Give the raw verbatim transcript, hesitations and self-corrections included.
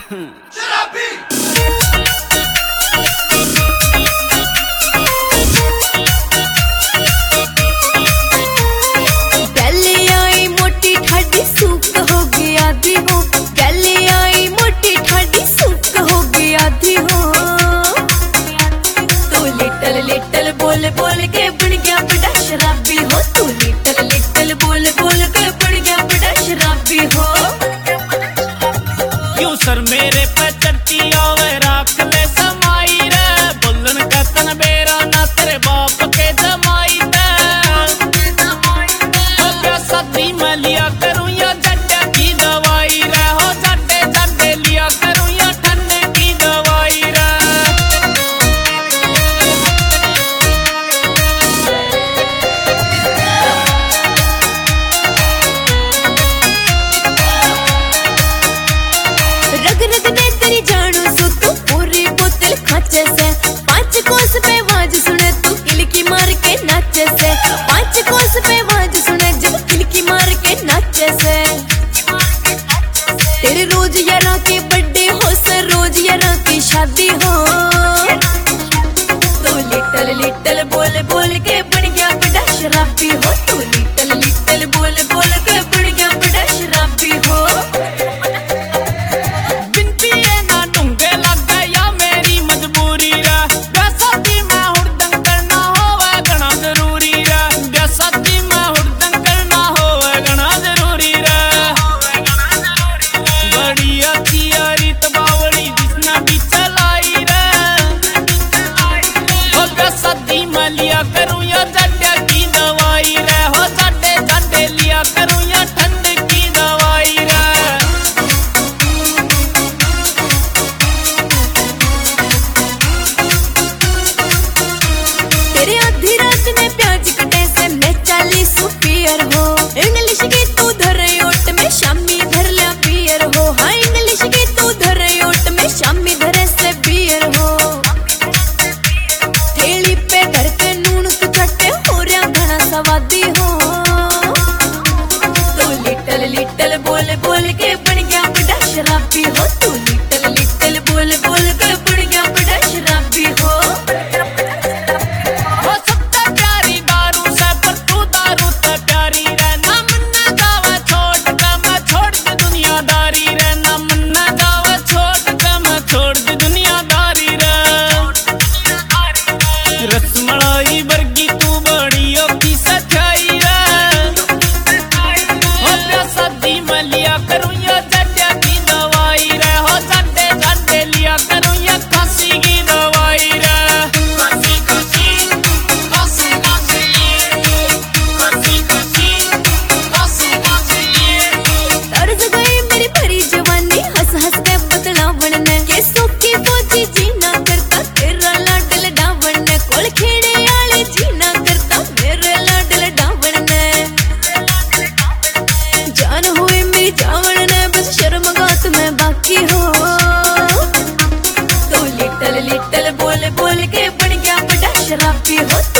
बोल बोल के बन गया बड़ा शराबी हो तू, लिटल लिटल बोल बोल के बन गया बड़ा शराबी हो। क्यों सर मेरे पे चढ़ती आवे राख ले समाई रे, बोलन का तन बेरा ना तेरे बाप के जमाई रे। हो क्या सदी में लिया करूं या जड्डे की दवाई रे, हो जड्डे जड्डे लिया करूं या ठंडे की दवाई रे। रग रग ने तेरी जानू सो तू पूरी बोतल खाचे से, पांच कोस पे वाज सुने तू किलकी मार के नाचे से, पांच कोस पे वाज सुने जब किलकी मार के नाचे से। तेरे रोज यारा के बर्थडे हो सर, रोज यारा की शादी हो, तू लिटल लिटल बोल बोल के बन गया बड़ा शराबी हो, तू लिटल लिटल बोल बोल के बन गया बड़ा शराबी हो। लिया करूं या जड्डे की दवाई रे, हो जड्डे जड्डे लिया करूं या ठंड की दवाई रे। तेरे आधी रात में प्याज कटे से मैं चालीस पियर हो, इंग्लिश की तू धर ओट में शामी धर लिया पियर हो, हाँ इंग्लिश की तू धर ओट में शामी धरे से पियर हो। थेली पे धर के नून तू चटे हो रहा घना सवादी हो, तू लिटल लिटल बोल बोल के बन गया बड़ा शराबी हो, तू लिटल लिटल बोल बोल के बन गया बड़ा शराबी हो। हो सबसे प्यारी दारू से पर तू दारू से प्यारी रे, ना मन्ना जावे छोड़ के मैं छोड़ दी दुनियादारी रे, ना मन्ना जावे छोड़ के मैं छोड़ दी दुनियादारी रे। रसमलाई वर्गी तू बड़ी ओकी सच्चाई रे, हो क्या सदी में लिया करूं या जड्डे की दवाई रे, हो जड्डे जड्डे लिया करूं या खांसी की दवाई रे। खांसी खांसी खांसी खांसी खांसी खांसी खांसी तर्ज गई मेरी भरी जवानी हंस हंस के बदलावन ने, के सोकी बोझी जीना करता तेरा लाडल डावन ने, कोल खेड़े आले जीना करता मेरे लाडल डावन ने। जान हुई मेरी चावल ने बस शर्मगात में बाकी हो, तो लिटल लिटल बोल बोल के बन गया बड़ा शराबी हो।